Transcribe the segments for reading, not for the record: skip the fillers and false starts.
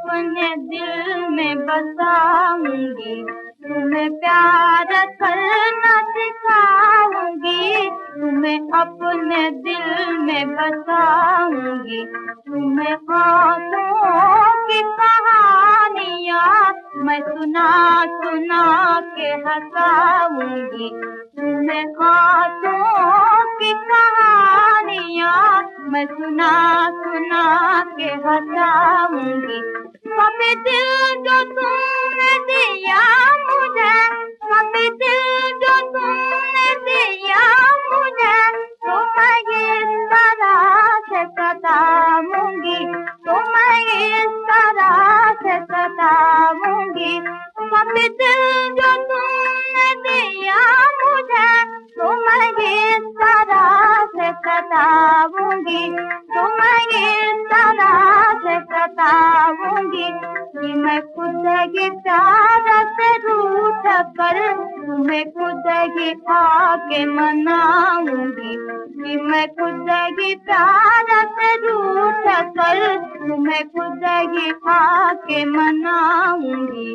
अपने दिल में बसाऊंगी, तुम्हें प्यार करना सिखाऊंगी, तुम्हें अपने दिल में बसाऊंगी, तुम्हें आँखों की कहानियाँ मैं सुना सुना के हंसाऊंगी, तुम्हें आँखों की कहानियाँ मैं सुना सुना के हंसाऊंगी। कभी दिल जो तुमने दिया मुझे, कभी दिल जो तुमने दिया मुझे, तो मैं इस तरह से सताऊंगी, तो मैं इस तरह से सताऊंगी। कभी दिल जो तुमने दिया मुझे, तो मैं इस तरह से सताऊंगी, तो मैं इस तरह से सताऊंगी कि मैं खुद ही प्यार से रूठ कर तुम्हें खुद ही आके मनाऊंगी, कि मैं खुद ही प्यार से रूठ कर तुम्हें खुद ही आके मनाऊंगी।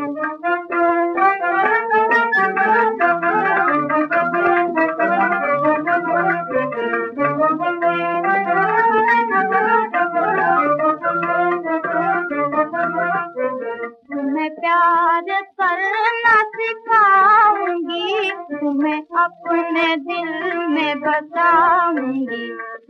तुम्हें प्यार करना सिखाऊंगी, तुम्हें अपने दिल में बसाऊंगी।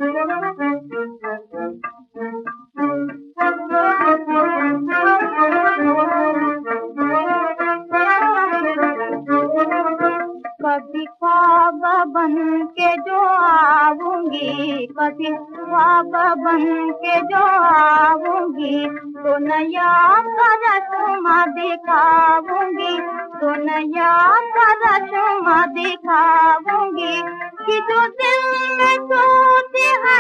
कभी ख्वाब बन के जो आऊंगी, कभी ख्वाब बन के जो आऊंगी, तो नया करिश्मा दिखाऊंगी, तो नया करिश्मा दिखाऊंगी, कि जो दिल में सोती